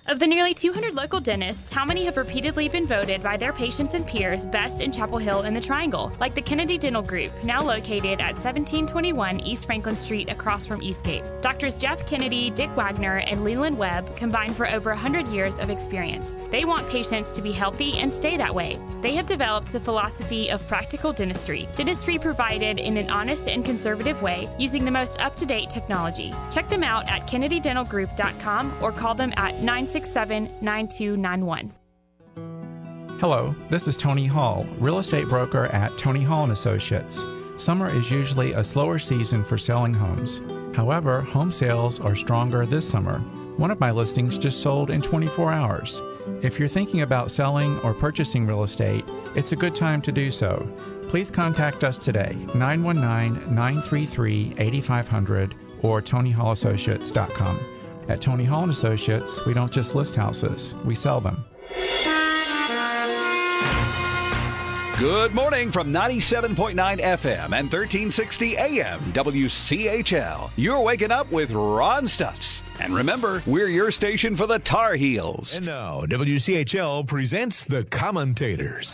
Of the nearly two hundred local dentists, how many have repeatedly been voted by their patients and peers best in Chapel Hill and the Triangle? Like the Kennedy Dental Group, now located at seventeen twenty-one East Franklin Street across from Eastgate. Doctors Jeff Kennedy, Dick Wagner, and Leland Webb combine for over one hundred years of experience. They want patients to be healthy and stay that way. They have developed the philosophy of practical dentistry, dentistry provided in an honest and conservative way using the most up-to-date technology. Check them out at kennedy dental group dot com or call them at nine six seven, nine two nine one. Hello, this is Tony Hall, real estate broker at Tony Hall and Associates. Summer is usually a slower season for selling homes. However, home sales are stronger this summer. One of my listings just sold in twenty-four hours. If you're thinking about selling or purchasing real estate, it's a good time to do so. Please contact us today, nine one nine, nine three three, eight five zero zero or tony hall associates dot com. At Tony Hall and Associates, we don't just list houses, we sell them. Good morning from ninety-seven point nine F M and thirteen sixty A M W C H L. You're waking up with Ron Stutz. And remember, we're your station for the Tar Heels. And now, W C H L presents The Commentators.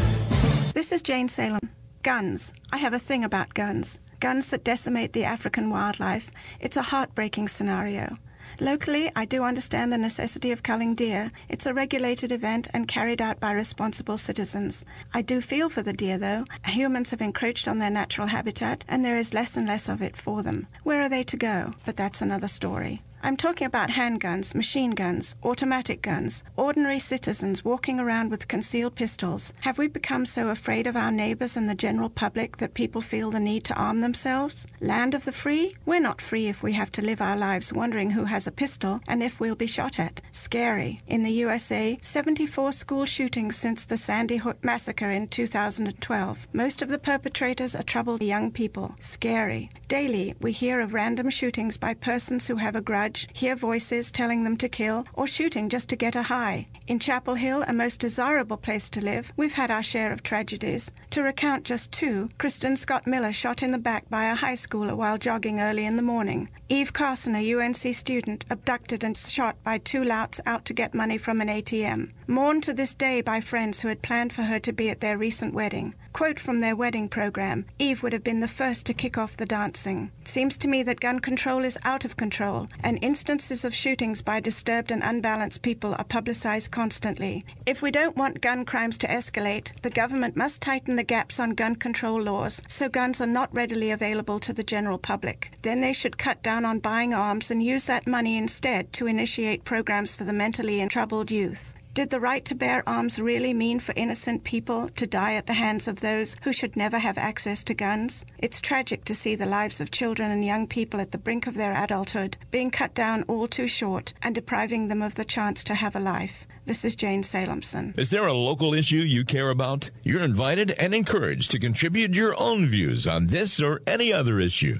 This is Jane Salem. Guns. I have a thing about guns. Guns that decimate the African wildlife. It's a heartbreaking scenario. Locally, I do understand the necessity of culling deer. It's a regulated event and carried out by responsible citizens. I do feel for the deer, though. Humans have encroached on their natural habitat, and there is less and less of it for them. Where are they to go? But that's another story. I'm talking about handguns, machine guns, automatic guns, ordinary citizens walking around with concealed pistols. Have we become so afraid of our neighbors and the general public that people feel the need to arm themselves? Land of the free? We're not free if we have to live our lives wondering who has a pistol and if we'll be shot at. Scary. In the U S A, seventy-four school shootings since the Sandy Hook massacre in two thousand twelve. Most of the perpetrators are troubled young people. Scary. Daily, we hear of random shootings by persons who have a grudge, hear voices telling them to kill, or shooting just to get a high. In Chapel Hill, a most desirable place to live, we've had our share of tragedies. To recount just two, Kristen Scott Miller shot in the back by a high schooler while jogging early in the morning. Eve Carson, a U N C student, abducted and shot by two louts out to get money from an A T M. Mourned to this day by friends who had planned for her to be at their recent wedding. Quote from their wedding program, Eve would have been the first to kick off the dancing. It seems to me that gun control is out of control, and instances of shootings by disturbed and unbalanced people are publicized constantly. If we don't want gun crimes to escalate, the government must tighten the gaps on gun control laws so guns are not readily available to the general public. Then they should cut down on buying arms and use that money instead to initiate programs for the mentally troubled youth. Did the right to bear arms really mean for innocent people to die at the hands of those who should never have access to guns? It's tragic to see the lives of children and young people at the brink of their adulthood being cut down all too short and depriving them of the chance to have a life. This is Jane Salemson. Is there a local issue you care about? You're invited and encouraged to contribute your own views on this or any other issue.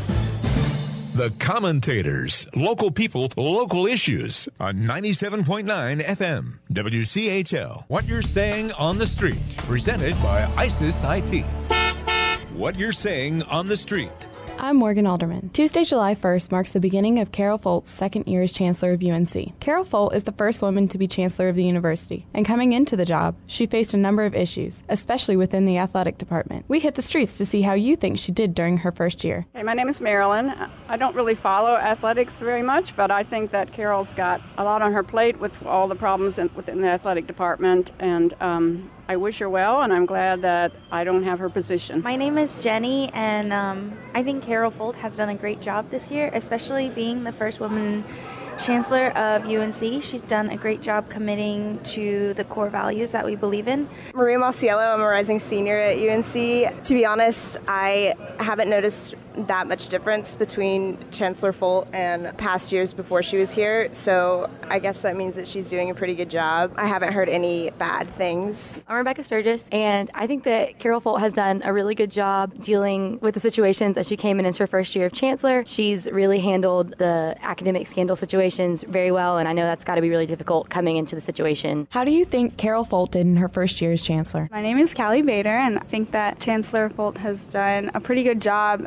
The Commentators, local people, local issues on ninety-seven point nine F M, W C H L. What You're Saying on the Street, presented by ISIS I T. What You're Saying on the Street. I'm Morgan Alderman. Tuesday, July first marks the beginning of Carol Folt's second year as Chancellor of U N C. Carol Folt is the first woman to be Chancellor of the university, and coming into the job, she faced a number of issues, especially within the athletic department. We hit the streets to see how you think she did during her first year. Hey, my name is Marilyn. I don't really follow athletics very much, but I think that Carol's got a lot on her plate with all the problems in, within the athletic department, and um, I wish her well, and I'm glad that I don't have her position. My name is Jenny, and um, I think Carol Folt has done a great job this year, especially being the first woman Chancellor of U N C. She's done a great job committing to the core values that we believe in. Maria Masiello, I'm a rising senior at U N C. To be honest, I haven't noticed that much difference between Chancellor Folt and past years before she was here, so I guess that means that she's doing a pretty good job. I haven't heard any bad things. I'm Rebecca Sturgis, and I think that Carol Folt has done a really good job dealing with the situations as she came in into her first year of Chancellor. She's really handled the academic scandal situations very well, and I know that's got to be really difficult coming into the situation. How do you think Carol Folt did in her first year as Chancellor? My name is Callie Bader, and I think that Chancellor Folt has done a pretty good job um,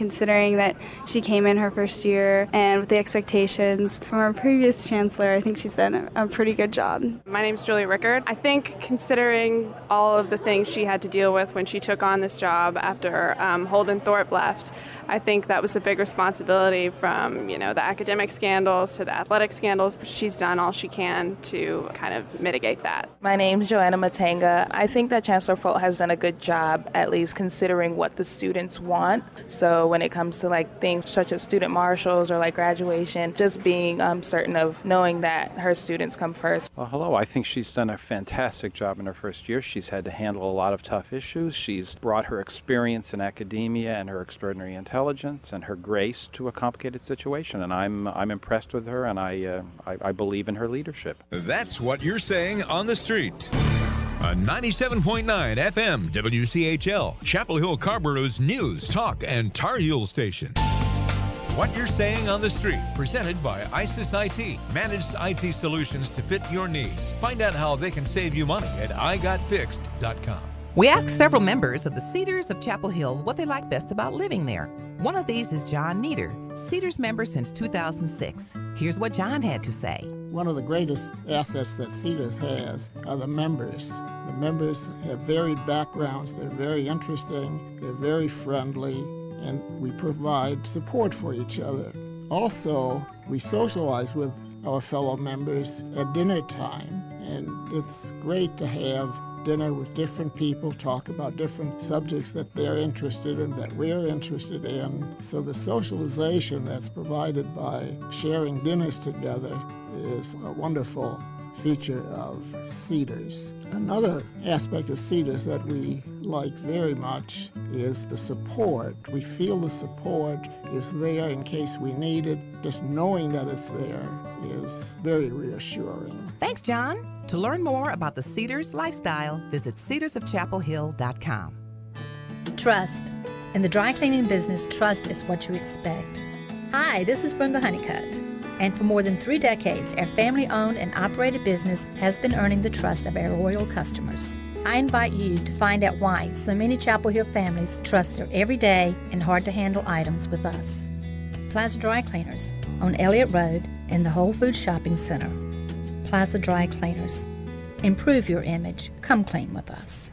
considering that she came in her first year and with the expectations from our previous chancellor. I think she's done a, a pretty good job. My name's Julie Rickard. I think considering all of the things she had to deal with when she took on this job after um, Holden Thorpe left, I think that was a big responsibility, from, you know, the academic scandals to the athletic scandals. She's done all she can to kind of mitigate that. My name's Joanna Matanga. I think that Chancellor Folt has done a good job, at least considering what the students want. So when it comes to like things such as student marshals or like graduation, just being um, certain of knowing that her students come first. Well, hello. I think she's done a fantastic job in her first year. She's had to handle a lot of tough issues. She's brought her experience in academia and her extraordinary intelligence and her grace to a complicated situation, and I'm I'm impressed with her, and I, uh, I I believe in her leadership. That's what you're saying on the street. On ninety-seven point nine F M W C H L, Chapel Hill Carborough's news, talk, and Tar Heel station. What you're saying on the street, presented by ISIS I T, managed I T solutions to fit your needs. Find out how they can save you money at i got fixed dot com. We asked several members of the Cedars of Chapel Hill what they like best about living there. One of these is John Nieder, Cedars member since two thousand six. Here's what John had to say. One of the greatest assets that Cedars has are the members. The members have varied backgrounds, they're very interesting, they're very friendly, and we provide support for each other. Also, we socialize with our fellow members at dinner time, and it's great to have dinner with different people, talk about different subjects that they're interested in, that we're interested in. So the socialization that's provided by sharing dinners together is a wonderful feature of Cedars. Another aspect of Cedars that we like very much is the support. We feel the support is there in case we need it. Just knowing that it's there is very reassuring. Thanks, John. To learn more about the Cedars lifestyle, visit cedars of chapel hill dot com. Trust. In the dry cleaning business, trust is what you expect. Hi, this is Brenda Honeycutt. And for more than three decades, our family-owned and operated business has been earning the trust of our loyal customers. I invite you to find out why so many Chapel Hill families trust their everyday and hard-to-handle items with us. Plaza Dry Cleaners on Elliott Road in the Whole Foods Shopping Center. Plaza Dry Cleaners. Improve your image. Come clean with us.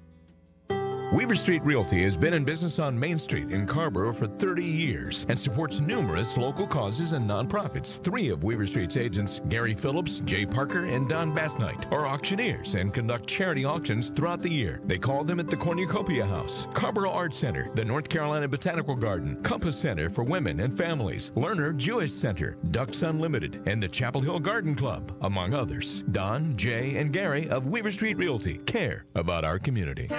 Weaver Street Realty has been in business on Main Street in Carrboro for thirty years and supports numerous local causes and nonprofits. Three of Weaver Street's agents, Gary Phillips, Jay Parker, and Don Bassnight, are auctioneers and conduct charity auctions throughout the year. They call them at the Cornucopia House, Carrboro Art Center, the North Carolina Botanical Garden, Compass Center for Women and Families, Lerner Jewish Center, Ducks Unlimited, and the Chapel Hill Garden Club, among others. Don, Jay, and Gary of Weaver Street Realty care about our community.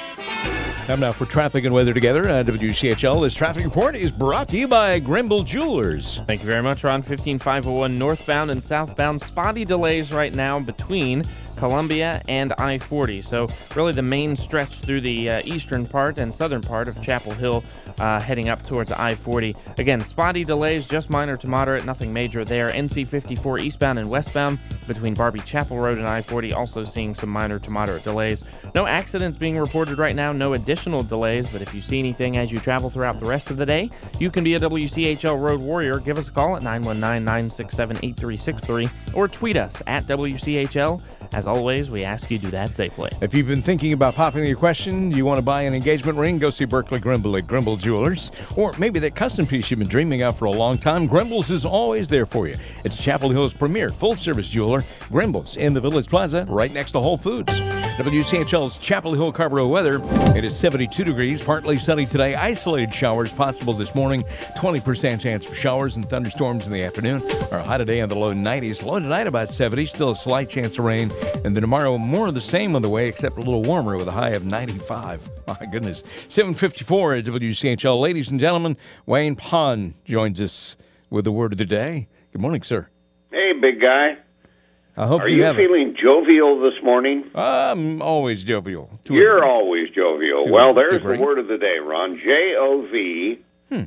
Time now for traffic and weather together at W C H L. This traffic report is brought to you by Grimble Jewelers. Thank you very much, Ron. fifteen five oh one northbound and southbound. Spotty delays right now between Columbia and I forty. So really the main stretch through the uh, eastern part and southern part of Chapel Hill uh, heading up towards I forty. Again, spotty delays, just minor to moderate, nothing major there. N C fifty-four eastbound and westbound between Barbie Chapel Road and I forty, also seeing some minor to moderate delays. No accidents being reported right now, no additional delays, but if you see anything as you travel throughout the rest of the day, you can be a W C H L Road Warrior. Give us a call at nine one nine, nine six seven, eight three six three or tweet us at W C H L. As always, we ask you do that safely. If you've been thinking about popping your question, you want to buy an engagement ring, go see Berkeley Grimble at Grimble Jewelers. Or maybe that custom piece you've been dreaming of for a long time, Grimble's is always there for you. It's Chapel Hill's premier full-service jeweler, Grimble's, in the Village Plaza, right next to Whole Foods. W C H L's Chapel Hill Carrboro weather. It is seventy-two degrees, partly sunny today. Isolated showers possible this morning. twenty percent chance for showers and thunderstorms in the afternoon. Our high today in the low nineties. Low tonight about seventy. Still a slight chance of rain. And then tomorrow more of the same on the way, except a little warmer with a high of ninety-five. My goodness. seven fifty-four at W C H L. Ladies and gentlemen, Wayne Pond joins us with the word of the day. Good morning, sir. Hey, big guy. I hope Are you, you have feeling it. jovial this morning? I'm always jovial. To You're a, always jovial. to Well, a there's degree. the word of the day, Ron. J O V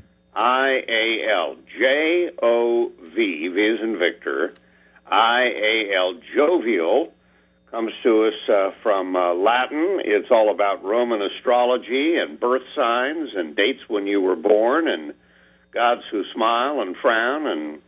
I A L. J O V, V as in Victor, I A L, jovial, comes to us uh, from uh, Latin. It's all about Roman astrology and birth signs and dates when you were born and gods who smile and frown and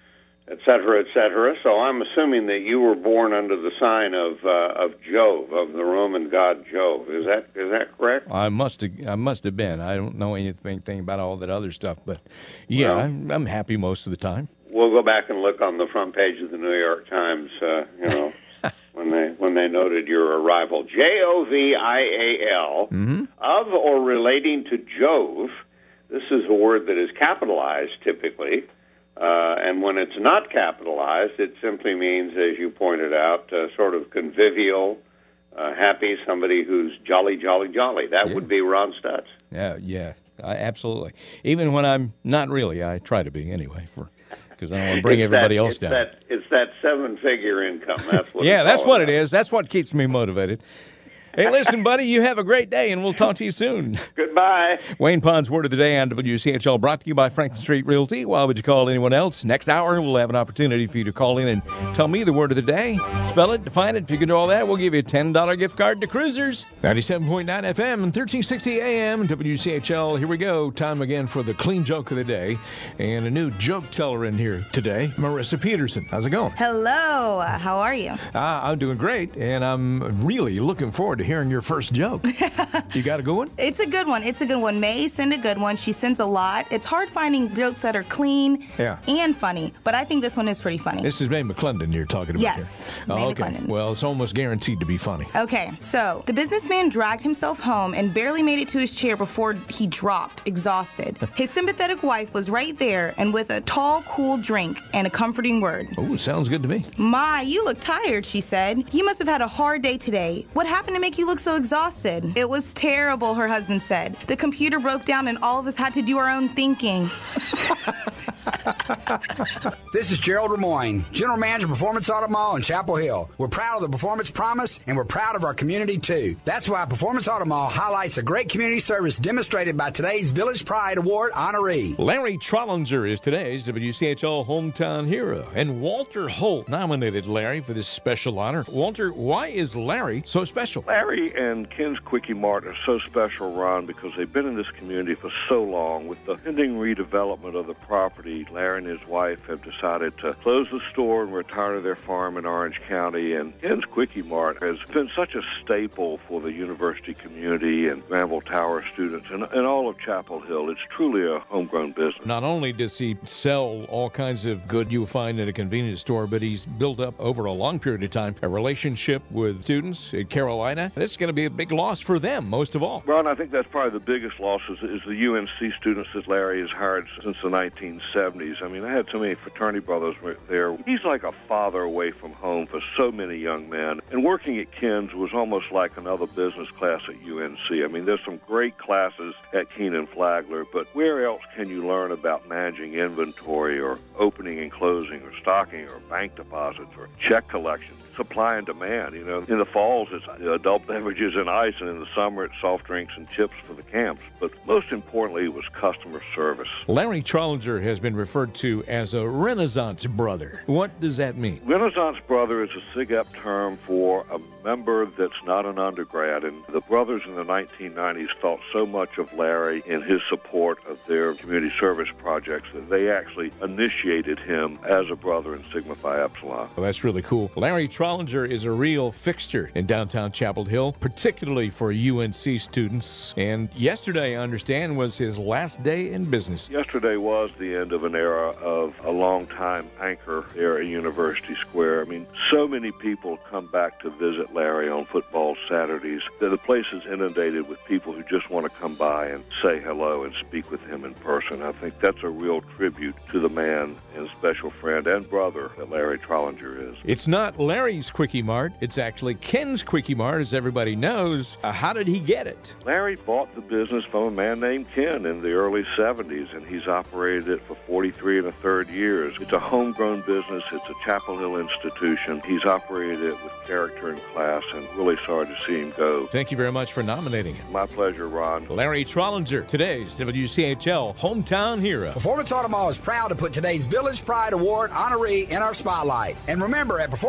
et cetera, et cetera. So I'm assuming that you were born under the sign of uh, of Jove, of the Roman god Jove. Is that is that correct? I must have, I must have been. I don't know anything about all that other stuff, but yeah, well, I'm, I'm happy most of the time. We'll go back and look on the front page of the New York Times, uh, you know, when they when they noted your arrival. J O V I A L, mm-hmm. of or relating to Jove. This is a word that is capitalized typically. Uh, and when it's not capitalized, it simply means, as you pointed out, uh, sort of convivial, uh, happy, somebody who's jolly, jolly, jolly. That yeah. would be Ron Stutz. Yeah, yeah, I, absolutely. Even when I'm not really, I try to be anyway, for because I don't want to bring it's everybody that, else it's down. That, it's that seven-figure income. That's what. yeah, it's that's all what about. it is. That's what keeps me motivated. Hey, listen, buddy, you have a great day, and we'll talk to you soon. Goodbye. Wayne Pond's Word of the Day on W C H L, brought to you by Franklin Street Realty. Why would you call anyone else? Next hour, we'll have an opportunity for you to call in and tell me the word of the day. Spell it, define it. If you can do all that, we'll give you a ten dollars gift card to Cruisers. ninety-seven point nine F M and thirteen sixty A M, W C H L. Here we go. Time again for the clean joke of the day. And a new joke teller in here today, Marissa Peterson. How's it going? Hello. How are you? Uh, I'm doing great, and I'm really looking forward to hearing your first joke. You got a good one? It's a good one. It's a good one. May send a good one. She sends a lot. It's hard finding jokes that are clean yeah. and funny, but I think this one is pretty funny. This is May McClendon you're talking about yes, here. May oh, okay. McClendon. Well, it's almost guaranteed to be funny. Okay, so the businessman dragged himself home and barely made it to his chair before he dropped, exhausted. His sympathetic wife was right there and with a tall, cool drink and a comforting word. Oh, sounds good to me. My, you look tired, she said. You must have had a hard day today. What happened to make you look so exhausted? It was terrible, her husband said. The computer broke down and all of us had to do our own thinking. This is Gerald Lemoyne, General Manager of Performance Auto Mall in Chapel Hill. We're proud of the Performance Promise, and we're proud of our community, too. That's why Performance Auto Mall highlights the great community service demonstrated by today's Village Pride Award honoree. Larry Trollinger is today's W C H L Hometown Hero, and Walter Holt nominated Larry for this special honor. Walter, why is Larry so special? Larry and Ken's Quickie Mart are so special, Ron, because they've been in this community for so long. With the pending redevelopment of the property, Larry and his wife have decided to close the store and retire to their farm in Orange County. And Ken's Quickie Mart has been such a staple for the university community and Granville Tower students and, and all of Chapel Hill. It's truly a homegrown business. Not only does he sell all kinds of good you'll find in a convenience store, but he's built up over a long period of time a relationship with students at Carolina. It's going to be a big loss for them, most of all. Ron, I think that's probably the biggest loss is, is the U N C students that Larry has hired since the nineteen seventies. I mean, I had so many fraternity brothers there. He's like a father away from home for so many young men. And working at Ken's was almost like another business class at U N C. I mean, there's some great classes at Keenan Flagler, but where else can you learn about managing inventory or opening and closing or stocking or bank deposits or check collection? Supply and demand. You know, in the falls, it's adult beverages and ice, and in the summer, it's soft drinks and chips for the camps. But most importantly, it was customer service. Larry Trollinger has been referred to as a Renaissance brother. What does that mean? Renaissance brother is a S I G E P term for a member that's not an undergrad. And the brothers in the nineteen nineties thought so much of Larry in his support of their community service projects that they actually initiated him as a brother in Sigma Phi Epsilon. Well, that's really cool. Larry Trollinger is a real fixture in downtown Chapel Hill, particularly for U N C students. And yesterday, I understand, was his last day in business. Yesterday was the end of an era of a long-time anchor there at University Square. I mean, so many people come back to visit Larry on football Saturdays that the place is inundated with people who just want to come by and say hello and speak with him in person. I think that's a real tribute to the man and special friend and brother that Larry Trollinger is. It's not Larry's Quickie Mart. It's actually Ken's Quickie Mart, as everybody knows. Uh, how did he get it? Larry bought the business from a man named Ken in the early seventies, and he's operated it for forty-three and a third years. It's a homegrown business. It's a Chapel Hill institution. He's operated it with character and class, and really sorry to see him go. Thank you very much for nominating him. My pleasure, Ron. Larry Trollinger, today's W C H L Hometown Hero. Performance Auto Mall is proud to put today's Village Pride Award honoree in our spotlight. And remember, at Performance Auto Mall,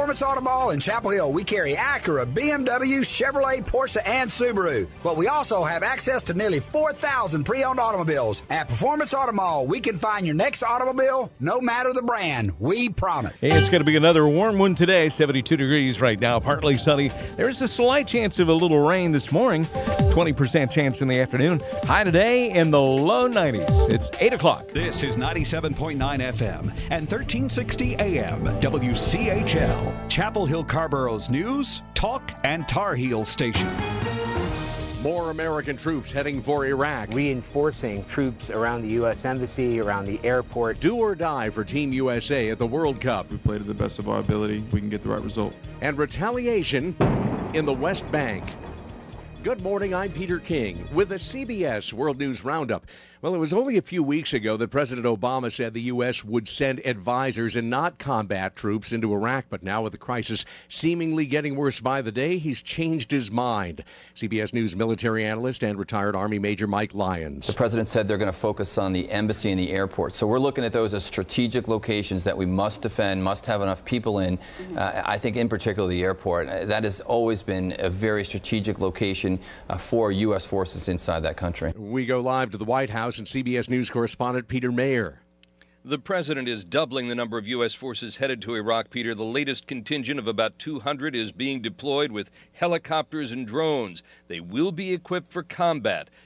Mall in Chapel Hill, we carry Acura, B M W, Chevrolet, Porsche, and Subaru. But we also have access to nearly four thousand pre-owned automobiles. At Performance Auto Mall, we can find your next automobile, no matter the brand. We promise. Hey, it's going to be another warm one today, seventy-two degrees right now, partly sunny. There's a slight chance of a little rain this morning, twenty percent chance in the afternoon. High today in the low nineties. It's eight o'clock. This is ninety-seven point nine F M and thirteen sixty A M, W C H L, Chapel Hill Carborough's news, talk, and Tar Heel station. More American troops heading for Iraq. Reinforcing troops around the U S Embassy, around the airport. Do or die for Team U S A at the World Cup. We play to the best of our ability. We can get the right result. And retaliation in the West Bank. Good morning, I'm Peter King with the C B S World News Roundup. Well, it was only a few weeks ago that President Obama said the U S would send advisors and not combat troops into Iraq, but now with the crisis seemingly getting worse by the day, he's changed his mind. C B S News military analyst and retired Army Major Mike Lyons. The president said they're going to focus on the embassy and the airport, so we're looking at those as strategic locations that we must defend, must have enough people in. Uh, I think in particular the airport. Uh, that has always been a very strategic location uh, for U S forces inside that country. We go live to the White House and C B S News correspondent Peter Mayer. The president is doubling the number of U S forces headed to Iraq, Peter. The latest contingent of about two hundred is being deployed with helicopters and drones. They will be equipped for combat.